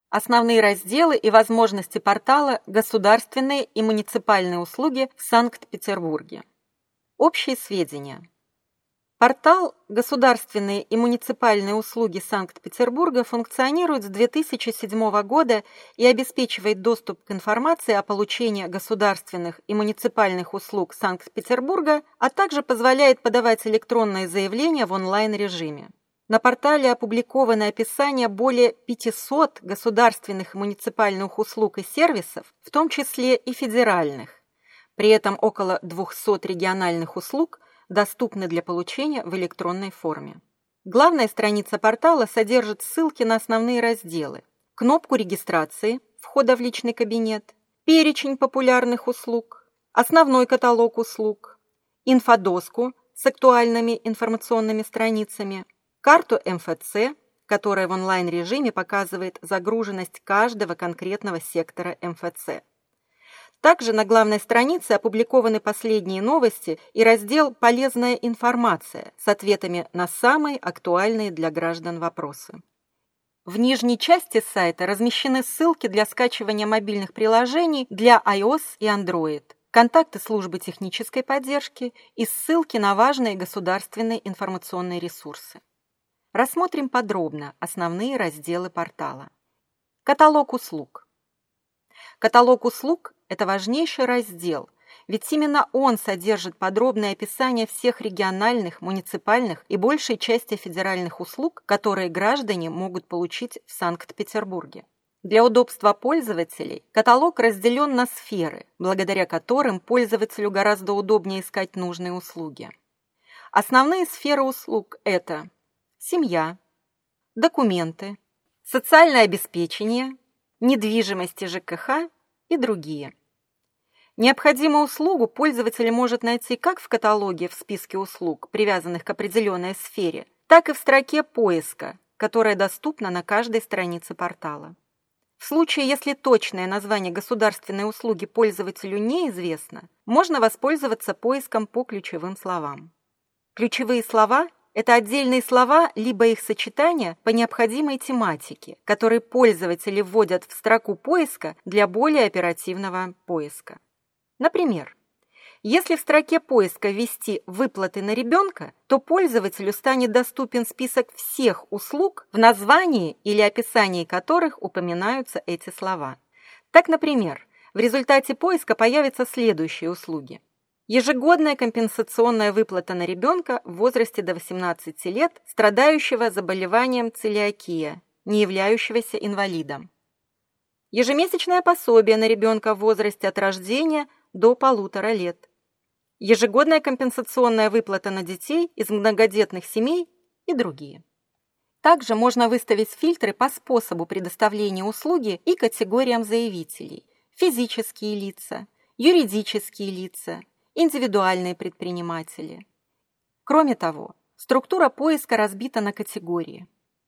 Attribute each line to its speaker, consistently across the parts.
Speaker 1: Основные разделы и возможности портала «Государственные и муниципальные услуги в Санкт-Петербурге». Общие сведения. Портал «Государственные и муниципальные услуги Санкт-Петербурга» функционирует с 2007 года и обеспечивает доступ к информации о получении государственных и муниципальных услуг Санкт-Петербурга, а также позволяет подавать электронные заявления в онлайн-режиме. На портале опубликовано описание более 500 государственных и муниципальных услуг и сервисов, в том числе и федеральных. При этом около 200 региональных услуг доступны для получения в электронной форме. Главная страница портала содержит ссылки на основные разделы: кнопку регистрации, входа в личный кабинет, перечень популярных услуг, основной каталог услуг, инфодоску с актуальными информационными страницами, карту МФЦ, которая в онлайн-режиме показывает загруженность каждого конкретного сектора МФЦ. Также на главной странице опубликованы последние новости и раздел «Полезная информация» с ответами на самые актуальные для граждан вопросы. В нижней части сайта размещены ссылки для скачивания мобильных приложений для iOS и Android, контакты службы технической поддержки и ссылки на важные государственные информационные ресурсы. Рассмотрим подробно основные разделы портала. Каталог услуг. Каталог услуг – это важнейший раздел, ведь именно он содержит подробное описание всех региональных, муниципальных и большей части федеральных услуг, которые граждане могут получить в Санкт-Петербурге. Для удобства пользователей каталог разделен на сферы, благодаря которым пользователю гораздо удобнее искать нужные услуги. Основные сферы услуг – это семья, документы, социальное обеспечение, недвижимость и ЖКХ и другие. Необходимую услугу пользователь может найти как в каталоге в списке услуг, привязанных к определенной сфере, так и в строке поиска, которая доступна на каждой странице портала. В случае, если точное название государственной услуги пользователю неизвестно, можно воспользоваться поиском по ключевым словам. Ключевые слова – это отдельные слова, либо их сочетания по необходимой тематике, которые пользователи вводят в строку поиска для более оперативного поиска. Например, если в строке поиска ввести «выплаты на ребенка», то пользователю станет доступен список всех услуг, в названии или описании которых упоминаются эти слова. Так, например, в результате поиска появятся следующие услуги: ежегодная компенсационная выплата на ребенка в возрасте до 18 лет, страдающего заболеванием целиакия, не являющегося инвалидом. Ежемесячное пособие на ребенка в возрасте от рождения до 1,5 лет. Ежегодная компенсационная выплата на детей из многодетных семей и другие. Также можно выставить фильтры по способу предоставления услуги и категориям заявителей: физические лица, юридические лица, индивидуальные предприниматели. Кроме того, структура поиска разбита на категории.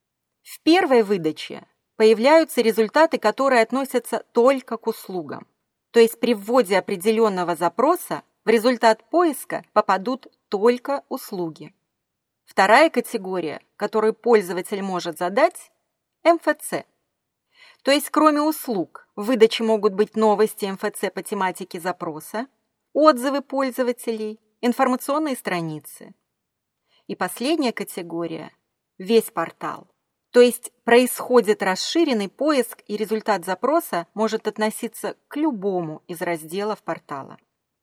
Speaker 1: В первой выдаче появляются результаты, которые относятся только к услугам. То есть при вводе определенного запроса в результат поиска попадут только услуги. Вторая категория, которую пользователь может задать – МФЦ. То есть кроме услуг в выдаче могут быть новости МФЦ по тематике запроса, отзывы пользователей, информационные страницы. И последняя категория – весь портал. То есть происходит расширенный поиск, и результат запроса может относиться к любому из разделов портала.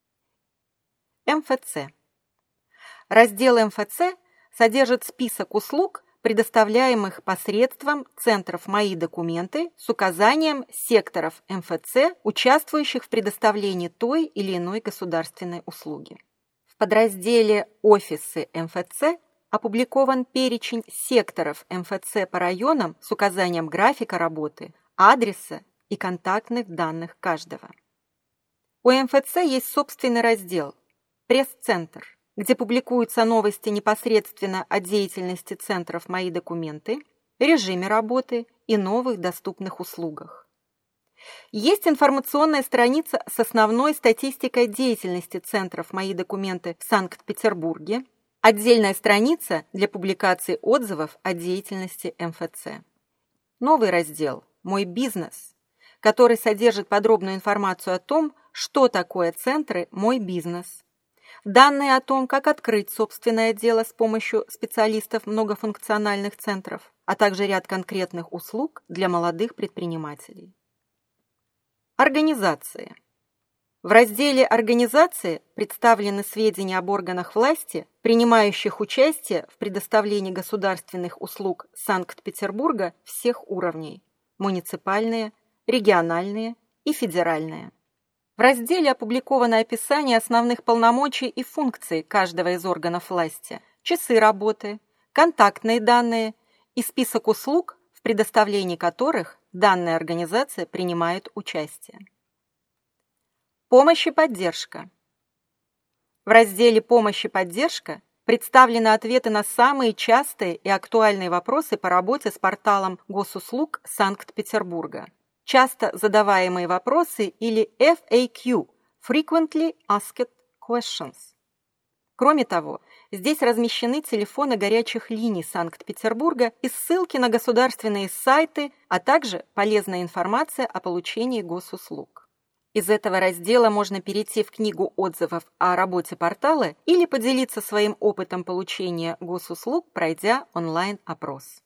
Speaker 1: МФЦ. Раздел МФЦ содержит список услуг, предоставляемых посредством центров «Мои документы» с указанием секторов МФЦ, участвующих в предоставлении той или иной государственной услуги. В подразделе «Офисы МФЦ» опубликован перечень секторов МФЦ по районам с указанием графика работы, адреса и контактных данных каждого. У МФЦ есть собственный раздел «Пресс-центр», где публикуются новости непосредственно о деятельности центров «Мои документы», режиме работы и новых доступных услугах. Есть информационная страница с основной статистикой деятельности центров «Мои документы» в Санкт-Петербурге, отдельная страница для публикации отзывов о деятельности МФЦ. Новый раздел «Мой бизнес», который содержит подробную информацию о том, что такое центры «Мой бизнес», данные о том, как открыть собственное дело с помощью специалистов многофункциональных центров, а также ряд конкретных услуг для молодых предпринимателей. Организации. В разделе «Организации» представлены сведения об органах власти, принимающих участие в предоставлении государственных услуг Санкт-Петербурга всех уровней – муниципальные, региональные и федеральные. В разделе опубликовано описание основных полномочий и функций каждого из органов власти, часы работы, контактные данные и список услуг, в предоставлении которых данная организация принимает участие. Помощь и поддержка. В разделе «Помощь и поддержка» представлены ответы на самые частые и актуальные вопросы по работе с порталом госуслуг Санкт-Петербурга. Часто задаваемые вопросы или FAQ – Frequently Asked Questions. Кроме того, здесь размещены телефоны горячих линий Санкт-Петербурга и ссылки на государственные сайты, а также полезная информация о получении госуслуг. Из этого раздела можно перейти в книгу отзывов о работе портала или поделиться своим опытом получения госуслуг, пройдя онлайн-опрос.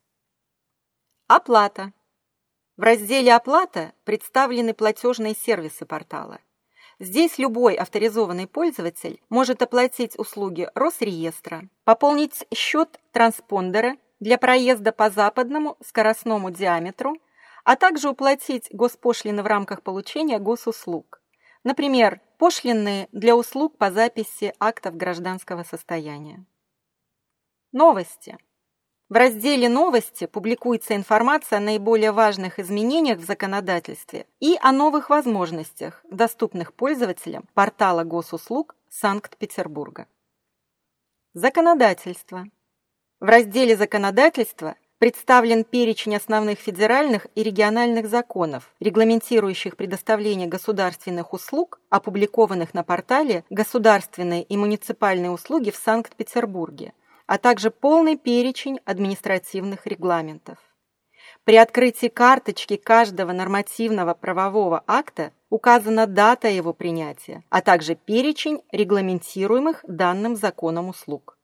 Speaker 1: Оплата. В разделе «Оплата» представлены платежные сервисы портала. Здесь любой авторизованный пользователь может оплатить услуги Росреестра, пополнить счет транспондера для проезда по западному скоростному диаметру, а также уплатить госпошлины в рамках получения госуслуг. Например, пошлины для услуг по записи актов гражданского состояния. Новости. В разделе «Новости» публикуется информация о наиболее важных изменениях в законодательстве и о новых возможностях, доступных пользователям портала госуслуг Санкт-Петербурга. Законодательство. В разделе «Законодательство» представлен перечень основных федеральных и региональных законов, регламентирующих предоставление государственных услуг, опубликованных на портале «Государственные и муниципальные услуги в Санкт-Петербурге», а также полный перечень административных регламентов. При открытии карточки каждого нормативного правового акта указана дата его принятия, а также перечень регламентируемых данным законом услуг.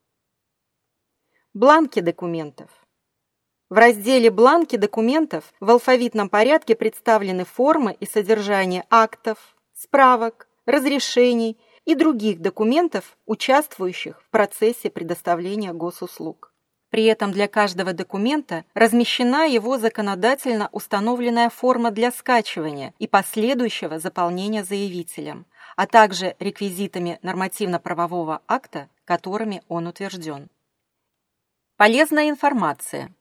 Speaker 1: Бланки документов. В разделе «Бланки документов» в алфавитном порядке представлены формы и содержание актов, справок, разрешений и других документов, участвующих в процессе предоставления госуслуг. При этом для каждого документа размещена его законодательно установленная форма для скачивания и последующего заполнения заявителем, а также реквизитами нормативно-правового акта, которыми он утвержден. Полезная информация.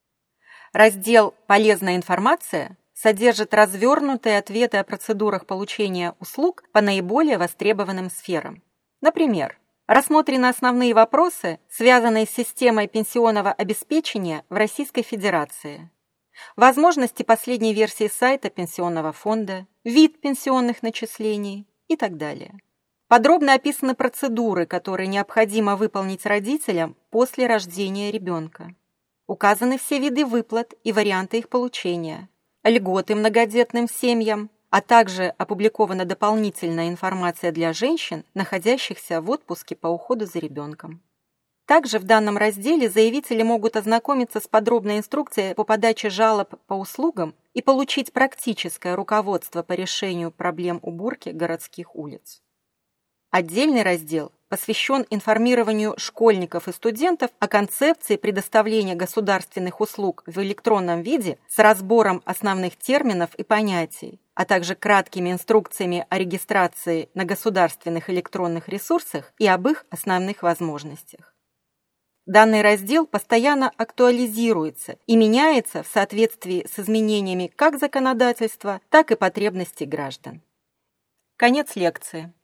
Speaker 1: Раздел «Полезная информация» содержит развернутые ответы о процедурах получения услуг по наиболее востребованным сферам. Например, рассмотрены основные вопросы, связанные с системой пенсионного обеспечения в Российской Федерации, возможности последней версии сайта пенсионного фонда, вид пенсионных начислений и так далее. Подробно описаны процедуры, которые необходимо выполнить родителям после рождения ребенка. Указаны все виды выплат и варианты их получения, льготы многодетным семьям, а также опубликована дополнительная информация для женщин, находящихся в отпуске по уходу за ребенком. Также в данном разделе заявители могут ознакомиться с подробной инструкцией по подаче жалоб по услугам и получить практическое руководство по решению проблем уборки городских улиц. Отдельный раздел посвящен информированию школьников и студентов о концепции предоставления государственных услуг в электронном виде с разбором основных терминов и понятий, а также краткими инструкциями о регистрации на государственных электронных ресурсах и об их основных возможностях. Данный раздел постоянно актуализируется и меняется в соответствии с изменениями как законодательства, так и потребностей граждан. Конец лекции.